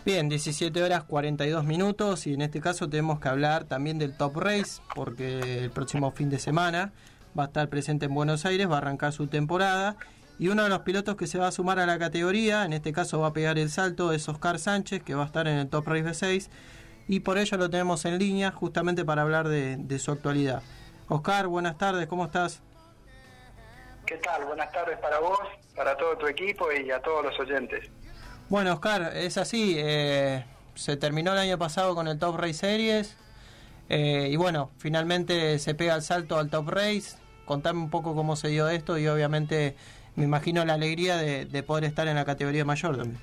Bien, 17 horas 42 minutos y en este caso tenemos que hablar también del Top Race porque el próximo fin de semana va a estar presente en Buenos Aires, va a arrancar su temporada y uno de los pilotos que se va a sumar a la categoría, en este caso va a pegar el salto, es Oscar Sánchez, que va a estar en el Top Race V6 y por ello lo tenemos en línea justamente para hablar de su actualidad. Oscar, buenas tardes, ¿cómo estás? ¿Qué tal? Buenas tardes para vos, para todo tu equipo y a todos los oyentes. Bueno, Oscar, es así, se terminó el año pasado con el Top Race Series y bueno, finalmente se pega el salto al Top Race. Contame un poco cómo se dio esto y obviamente me imagino la alegría de poder estar en la categoría mayor también.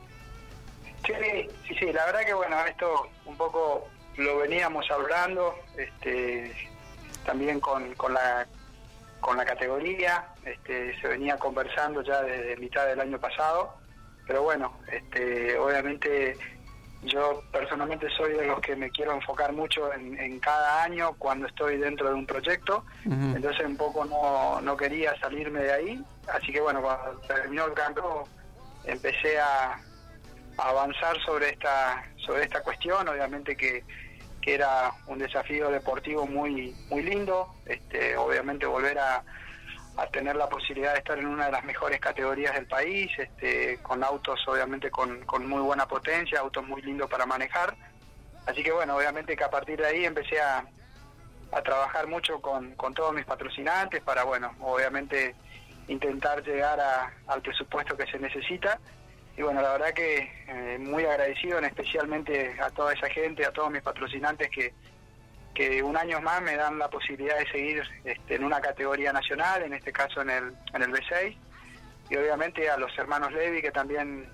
Sí, la verdad que bueno, esto un poco lo veníamos hablando, también con la categoría, se venía conversando ya desde mitad del año pasado. Pero bueno, obviamente yo personalmente soy de los que me quiero enfocar mucho en cada año cuando estoy dentro de un proyecto. Uh-huh. Entonces un poco no quería salirme de ahí, así que bueno, cuando terminó el campo empecé a avanzar sobre esta cuestión. Obviamente que era un desafío deportivo muy lindo, obviamente volver a tener la posibilidad de estar en una de las mejores categorías del país, con autos obviamente con muy buena potencia, autos muy lindos para manejar. Así que bueno, obviamente que a partir de ahí empecé a trabajar mucho con todos mis patrocinantes para, bueno, obviamente intentar llegar al presupuesto que se necesita. Y bueno, la verdad que muy agradecido, especialmente a toda esa gente, a todos mis patrocinantes que un año más me dan la posibilidad de seguir en una categoría nacional, en este caso en el V6, y obviamente a los hermanos Levy que también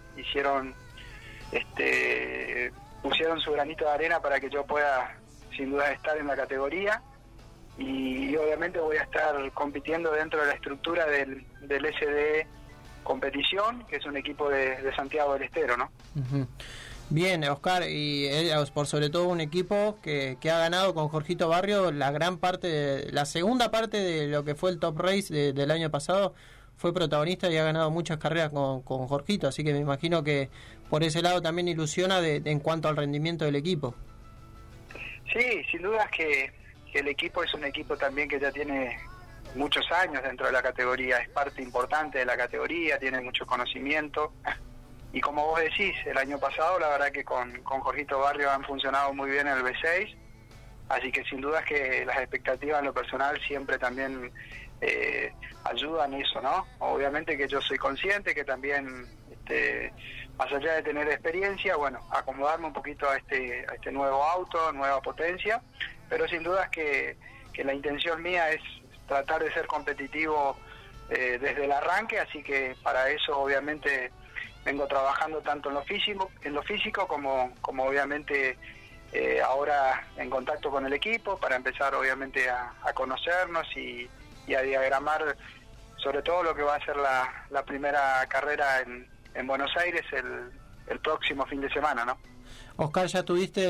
pusieron su granito de arena para que yo pueda sin duda estar en la categoría, y obviamente voy a estar compitiendo dentro de la estructura del SD Competición, que es un equipo de Santiago del Estero, ¿no? Uh-huh. Bien, Oscar, y por sobre todo un equipo que ha ganado con Jorgito Barrio la segunda parte de lo que fue el Top Race del año pasado, fue protagonista y ha ganado muchas carreras con Jorgito, así que me imagino que por ese lado también ilusiona en cuanto al rendimiento del equipo. Sí, sin duda que el equipo es un equipo también que ya tiene muchos años dentro de la categoría, es parte importante de la categoría, tiene mucho conocimiento. Y como vos decís, el año pasado la verdad que con Jorgito Barrio han funcionado muy bien en el V6, así que sin duda es que las expectativas en lo personal siempre también ayudan eso, ¿no? Obviamente que yo soy consciente que también, más allá de tener experiencia, bueno, acomodarme un poquito a este nuevo auto, nueva potencia, pero sin duda es que la intención mía es tratar de ser competitivo desde el arranque, así que para eso obviamente vengo trabajando tanto en lo físico como obviamente ahora en contacto con el equipo para empezar obviamente a conocernos y a diagramar sobre todo lo que va a ser la primera carrera en Buenos Aires el próximo fin de semana, ¿no? Oscar, ¿ya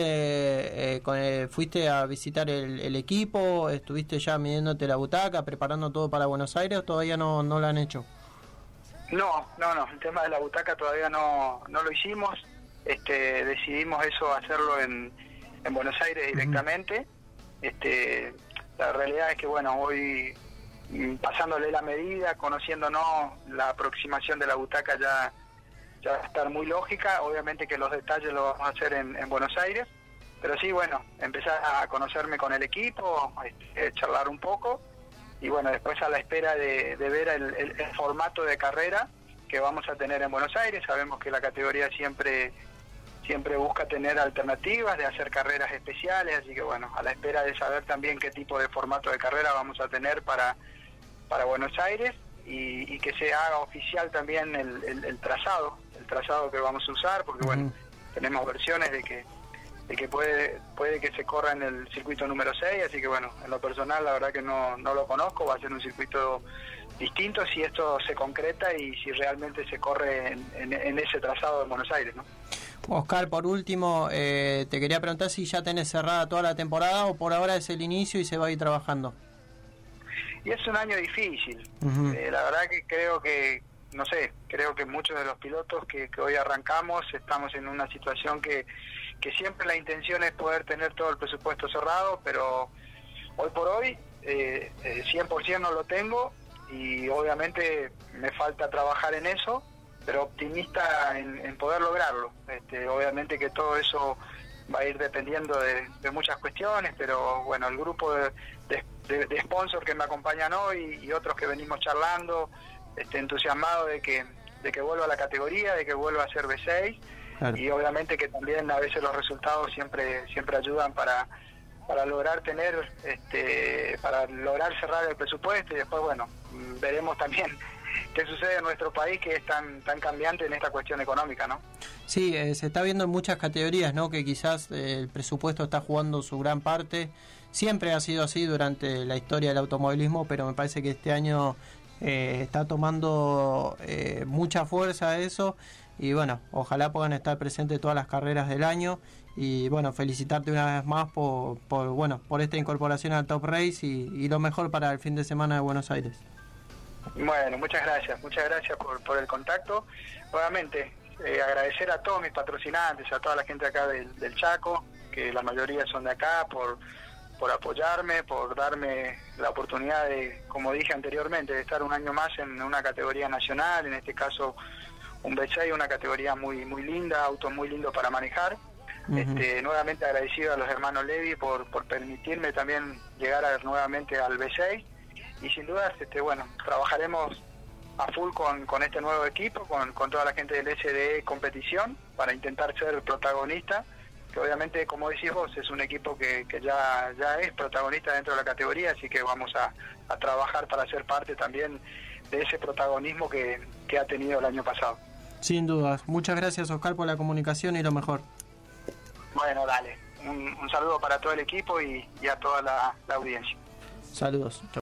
fuiste a visitar el equipo? ¿Estuviste ya midiéndote la butaca, preparando todo para Buenos Aires o todavía no lo han hecho? No, el tema de la butaca todavía no lo hicimos, decidimos eso hacerlo en Buenos Aires directamente. La realidad es que bueno, voy pasándole la medida, conociéndonos, la aproximación de la butaca ya va a estar muy lógica, obviamente que los detalles los vamos a hacer en Buenos Aires, pero sí, bueno, empezar a conocerme con el equipo, charlar un poco, y bueno, después a la espera de ver el formato de carrera que vamos a tener en Buenos Aires. Sabemos que la categoría siempre busca tener alternativas, de hacer carreras especiales, así que bueno, a la espera de saber también qué tipo de formato de carrera vamos a tener para Buenos Aires, y que se haga oficial también el trazado que vamos a usar, porque bueno, tenemos versiones de que puede que se corra en el circuito número 6, así que bueno, en lo personal la verdad que no lo conozco, va a ser un circuito distinto si esto se concreta y si realmente se corre en ese trazado de Buenos Aires, ¿no? Oscar, por último, te quería preguntar si ya tenés cerrada toda la temporada o por ahora es el inicio y se va a ir trabajando. Y es un año difícil, la verdad que creo que no sé, creo que muchos de los pilotos que hoy arrancamos estamos en una situación que siempre la intención es poder tener todo el presupuesto cerrado, pero hoy por hoy 100% no lo tengo y obviamente me falta trabajar en eso, pero optimista en poder lograrlo. Obviamente que todo eso va a ir dependiendo de muchas cuestiones, pero bueno, el grupo de sponsors que me acompañan hoy y otros que venimos charlando, entusiasmado de que vuelva a la categoría, de que vuelva a ser V6, claro. Y obviamente que también a veces los resultados siempre ayudan para lograr tener, para lograr cerrar el presupuesto, y después, bueno, veremos también qué sucede en nuestro país, que es tan cambiante en esta cuestión económica, ¿no? Sí, se está viendo en muchas categorías, ¿no?, que quizás el presupuesto está jugando su gran parte. Siempre ha sido así durante la historia del automovilismo, pero me parece que este año está tomando mucha fuerza eso, y bueno, ojalá puedan estar presentes todas las carreras del año. Y bueno, felicitarte una vez más por esta incorporación al Top Race y lo mejor para el fin de semana de Buenos Aires. Bueno, muchas gracias por el contacto. Nuevamente, agradecer a todos mis patrocinantes, a toda la gente acá del Chaco, que la mayoría son de acá, por apoyarme, por darme la oportunidad de, como dije anteriormente, de estar un año más en una categoría nacional, en este caso un V6, una categoría muy linda, auto muy lindo para manejar. Nuevamente agradecido a los hermanos Levi por permitirme también llegar nuevamente al V6, y sin dudas bueno, trabajaremos a full con este nuevo equipo, con toda la gente del SDE Competición, para intentar ser protagonista, que obviamente, como decís vos, es un equipo que ya es protagonista dentro de la categoría, así que vamos a trabajar para ser parte también de ese protagonismo que ha tenido el año pasado. Sin dudas. Muchas gracias, Oscar, por la comunicación y lo mejor. Bueno, dale. Un saludo para todo el equipo y a toda la audiencia. Saludos.